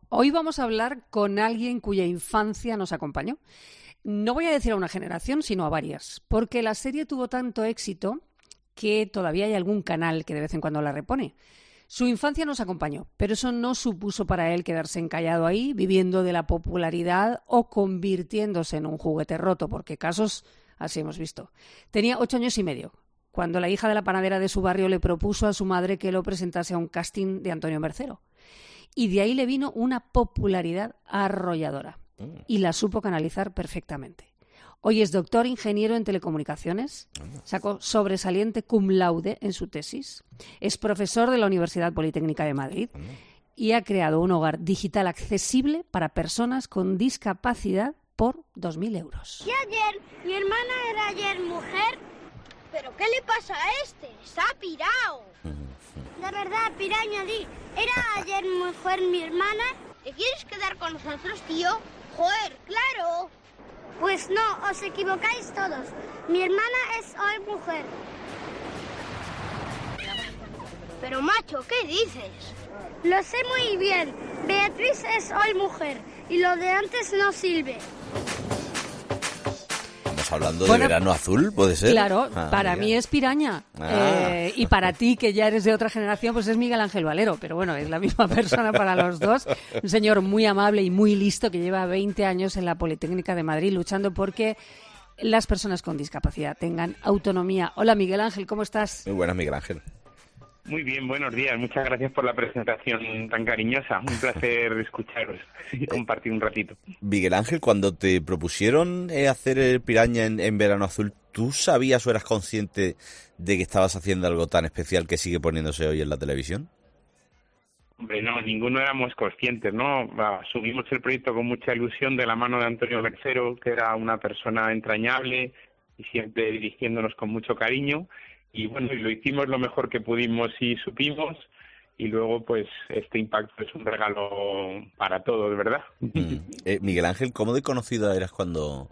Hoy vamos a hablar con alguien cuya infancia nos acompañó. No voy a decir a una generación, sino a varias, porque la serie tuvo tanto éxito que todavía hay algún canal que de vez en cuando la repone. Su infancia nos acompañó, pero eso no supuso para él quedarse encallado ahí, viviendo de la popularidad o convirtiéndose en un juguete roto, porque casos así hemos visto. Tenía 8 años y medio, cuando la hija de la panadera de su barrio le propuso a su madre que lo presentase a un casting de Antonio Mercero. Y de ahí le vino una popularidad arrolladora. Y la supo canalizar perfectamente. Hoy es doctor ingeniero en telecomunicaciones, sacó sobresaliente cum laude en su tesis, es profesor de la Universidad Politécnica de Madrid y ha creado un hogar digital accesible para personas con discapacidad por 2.000 euros. Y ayer, mi hermana era ayer mujer, pero ¿qué le pasa a este? Se ha pirado. De verdad, piraña, di, ¿era ayer mujer mi hermana? ¿Te quieres quedar con nosotros, tío? Joder, claro. Pues no, os equivocáis todos. Mi hermana es hoy mujer. Pero macho, ¿qué dices? Lo sé muy bien. Beatriz es hoy mujer y lo de antes no sirve. Estamos hablando de Verano Azul, ¿puede ser? Claro, para mí es Piraña. Y para ti, que ya eres de otra generación, pues es Miguel Ángel Valero. Pero bueno, es la misma persona para los dos. Un señor muy amable y muy listo que lleva 20 años en la Politécnica de Madrid luchando porque las personas con discapacidad tengan autonomía. Hola, Miguel Ángel, ¿cómo estás? Muy buenas, Miguel Ángel. Muy bien, buenos días. Muchas gracias por la presentación tan cariñosa. Un placer escucharos y compartir un ratito. Miguel Ángel, cuando te propusieron hacer el Piraña en Verano Azul, ¿tú sabías o eras consciente de que estabas haciendo algo tan especial que sigue poniéndose hoy en la televisión? Hombre, no, ninguno éramos conscientes, ¿no? Asumimos el proyecto con mucha ilusión de la mano de Antonio Mercero, que era una persona entrañable y siempre dirigiéndonos con mucho cariño. Y bueno, y lo hicimos lo mejor que pudimos y supimos, y luego pues este impacto es un regalo para todos, ¿verdad? Miguel Ángel, ¿cómo de conocida eras cuando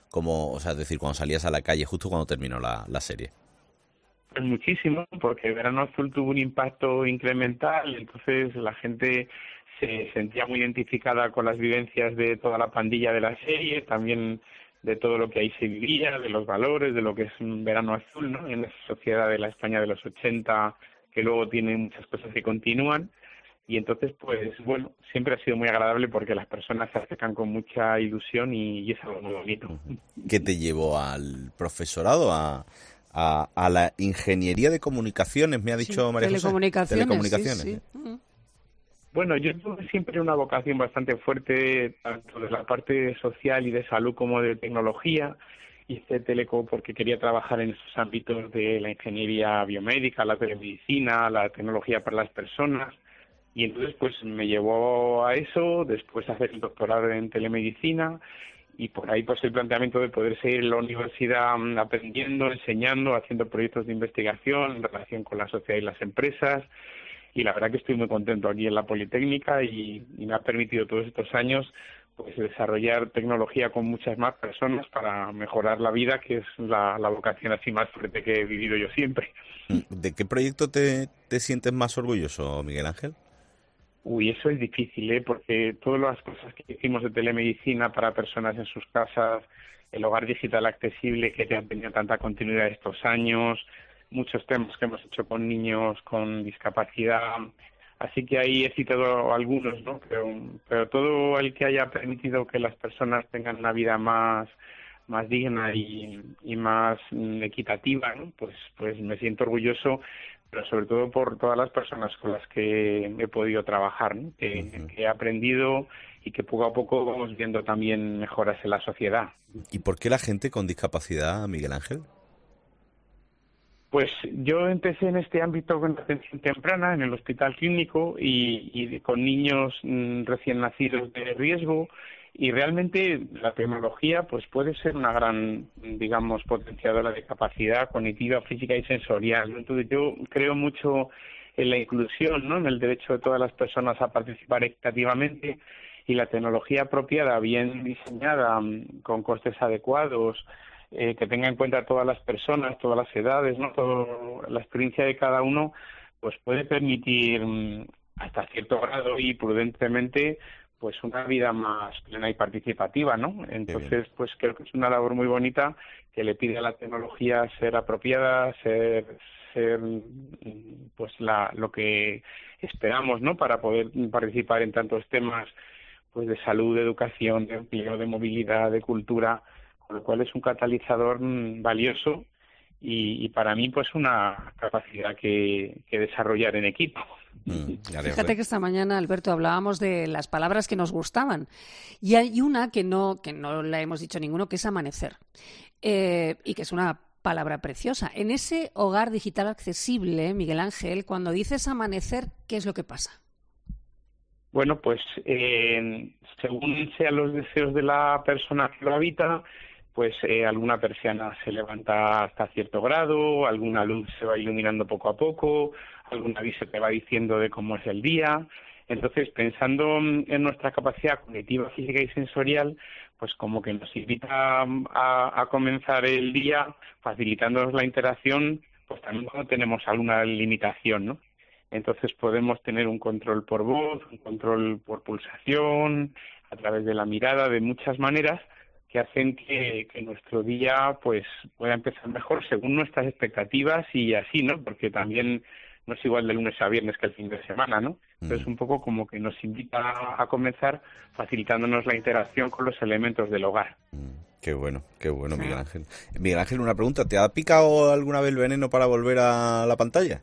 salías a la calle justo cuando terminó la serie? Pues muchísimo, porque Verano Azul tuvo un impacto incremental, entonces la gente se sentía muy identificada con las vivencias de toda la pandilla de la serie, también de todo lo que ahí se vivía, de los valores, de lo que es un Verano Azul, ¿no? En esa sociedad de la España de los 80, que luego tiene muchas cosas que continúan. Y entonces, pues bueno, siempre ha sido muy agradable porque las personas se acercan con mucha ilusión y es algo muy bonito. ¿Qué te llevó al profesorado, a la ingeniería de comunicaciones, me ha dicho María José? Telecomunicaciones. Sí. Bueno, yo tuve siempre una vocación bastante fuerte, tanto de la parte social y de salud como de tecnología. Hice teleco porque quería trabajar en esos ámbitos de la ingeniería biomédica, la telemedicina, la tecnología para las personas. Y entonces pues me llevó a eso, después a hacer el doctorado en telemedicina y por ahí pues el planteamiento de poder seguir en la universidad aprendiendo, enseñando, haciendo proyectos de investigación en relación con la sociedad y las empresas. Y la verdad que estoy muy contento aquí en la Politécnica y me ha permitido todos estos años pues desarrollar tecnología con muchas más personas para mejorar la vida, que es la vocación así más fuerte que he vivido yo siempre. ¿De qué proyecto te sientes más orgulloso, Miguel Ángel? Uy, eso es difícil, porque todas las cosas que hicimos de telemedicina para personas en sus casas, el hogar digital accesible que han tenido tanta continuidad estos años, muchos temas que hemos hecho con niños con discapacidad, así que ahí he citado algunos, ¿no? Pero todo el que haya permitido que las personas tengan una vida más digna y más equitativa, ¿no? Pues me siento orgulloso, pero sobre todo por todas las personas con las que he podido trabajar, ¿no? Que he aprendido y que poco a poco vamos viendo también mejoras en la sociedad. ¿Y por qué la gente con discapacidad, Miguel Ángel? Pues yo empecé en este ámbito con atención temprana en el hospital clínico y con niños recién nacidos de riesgo, y realmente la tecnología pues puede ser una gran, digamos, potenciadora de capacidad cognitiva, física y sensorial. Entonces yo creo mucho en la inclusión, ¿no? En el derecho de todas las personas a participar equitativamente, y la tecnología apropiada, bien diseñada, con costes adecuados, que tenga en cuenta a todas las personas, todas las edades, ¿no? Toda la experiencia de cada uno, pues puede permitir hasta cierto grado y prudentemente pues una vida más plena y participativa, ¿no? Entonces, pues creo que es una labor muy bonita que le pide a la tecnología ser apropiada, ser pues lo que esperamos, ¿no? Para poder participar en tantos temas, pues de salud, de educación, de empleo, de movilidad, de cultura, con lo cual es un catalizador valioso y para mí pues una capacidad que desarrollar en equipo. Fíjate que esta mañana, Alberto, hablábamos de las palabras que nos gustaban y hay una que no la hemos dicho ninguno, que es amanecer, y que es una palabra preciosa. En ese hogar digital accesible, Miguel Ángel, cuando dices amanecer, ¿qué es lo que pasa? Bueno, pues según sean los deseos de la persona que lo habita, pues alguna persiana se levanta hasta cierto grado, alguna luz se va iluminando poco a poco, algún aviso te va diciendo de cómo es el día. Entonces, pensando en nuestra capacidad cognitiva, física y sensorial, pues como que nos invita a comenzar el día facilitándonos la interacción, pues también cuando tenemos alguna limitación, ¿no? Entonces podemos tener un control por voz, un control por pulsación, a través de la mirada, de muchas maneras que hacen que nuestro día pues pueda empezar mejor según nuestras expectativas y así, ¿no? Porque también no es igual de lunes a viernes que el fin de semana, ¿no? Entonces un poco como que nos invita a comenzar facilitándonos la interacción con los elementos del hogar. Qué bueno, Miguel Ángel. Miguel Ángel, una pregunta, ¿te ha picado alguna vez el veneno para volver a la pantalla?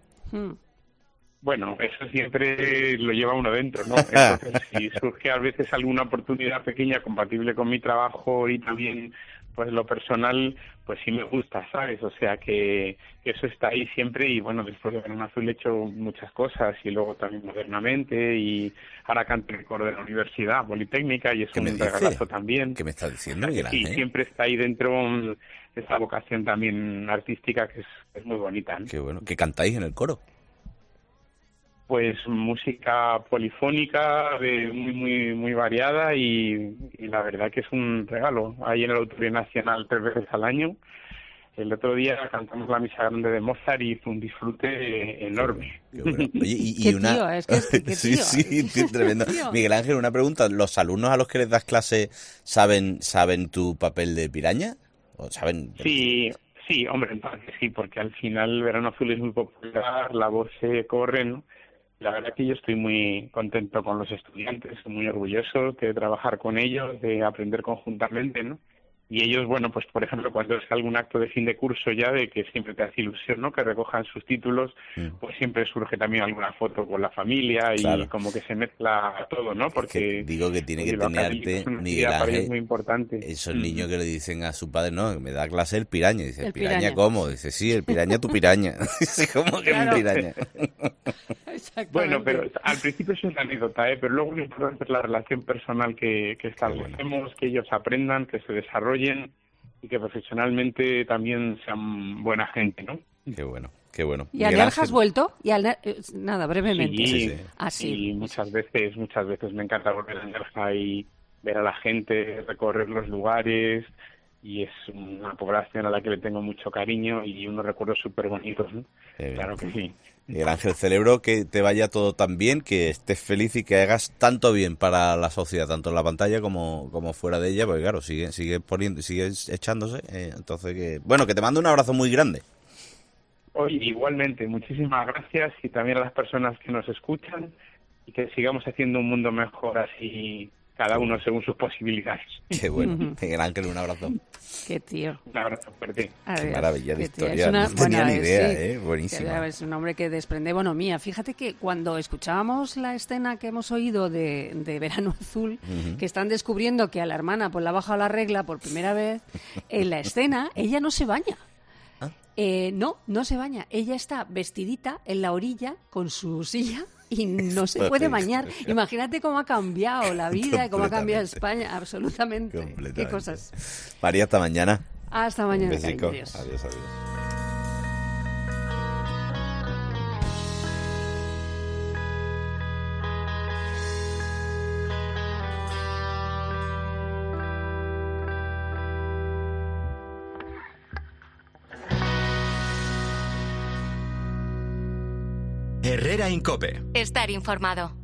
Bueno, eso siempre lo lleva uno dentro, ¿no? Entonces, si surge a veces alguna oportunidad pequeña compatible con mi trabajo y también pues lo personal, pues sí me gusta, ¿sabes? O sea que eso está ahí siempre y bueno, después de Verano Azul he hecho muchas cosas y luego también modernamente y ahora canto en el coro de la Universidad Politécnica y es un regalazo también. ¿Qué me estás diciendo, Miguel Ángel? Sí, siempre está ahí dentro esa vocación también artística que es muy bonita, ¿no? Qué bueno. ¿Qué cantáis en el coro? Pues música polifónica muy variada y la verdad que es un regalo. Ahí en el Auditorio Nacional 3 veces al año. El otro día cantamos la misa grande de Mozart y fue un disfrute enorme. Qué bueno. Oye, ¿Qué tío? Es que qué tío. Sí, tremendo. Miguel Ángel, una pregunta. ¿Los alumnos a los que les das clase saben tu papel de piraña? ¿O saben? Sí, hombre, en parte sí, porque al final Verano Azul es muy popular, la voz se corre, ¿no? La verdad que yo estoy muy contento con los estudiantes, muy orgulloso de trabajar con ellos, de aprender conjuntamente, ¿no? Y ellos, bueno, pues por ejemplo, cuando es algún acto de fin de curso ya, de que siempre te hace ilusión, ¿no? Que recojan sus títulos, pues siempre surge también alguna foto con la familia y claro, como que se mezcla todo, ¿no? Porque es que digo que tiene que tenerte, Miguel Ángel, es muy importante. Esos niños que le dicen a su padre, no, me da clase el piraña. Dice, ¿el piraña cómo? Dice, sí, el piraña tu piraña. Dice, ¿cómo que claro, mi piraña? Bueno, pero al principio es una anécdota, pero luego lo importante es la relación personal que establecemos, que ellos aprendan, que se desarrollen y que profesionalmente también sean buena gente, ¿no? Qué bueno. ¿Y a Nerja has vuelto? Nada, brevemente. Sí. Sí. Muchas veces me encanta volver a Nerja y ver a la gente, recorrer los lugares, y es una población a la que le tengo mucho cariño y unos recuerdos súper bonitos, ¿no? Claro que sí. Miguel Ángel, celebro que te vaya todo tan bien, que estés feliz y que hagas tanto bien para la sociedad, tanto en la pantalla como fuera de ella, porque claro, sigue echándose, entonces que te mando un abrazo muy grande. Oye, igualmente, muchísimas gracias y también a las personas que nos escuchan y que sigamos haciendo un mundo mejor así, cada uno según sus posibilidades. Qué bueno. Miguel Ángel, un abrazo. Qué tío. Un abrazo fuerte. Qué maravilla de historia. No tenía ni idea, buenísima. Es un hombre que desprende bonomía. Fíjate que cuando escuchábamos la escena que hemos oído de Verano Azul, que están descubriendo que a la hermana pues le ha bajado la regla por primera vez, en la escena ella no se baña. No se baña. Ella está vestidita en la orilla con su silla y no se puede bañar. Imagínate cómo ha cambiado la vida y cómo ha cambiado España. Absolutamente. Qué cosas. María, hasta mañana. Hasta mañana. Adiós. Herrera en COPE. Estar informado.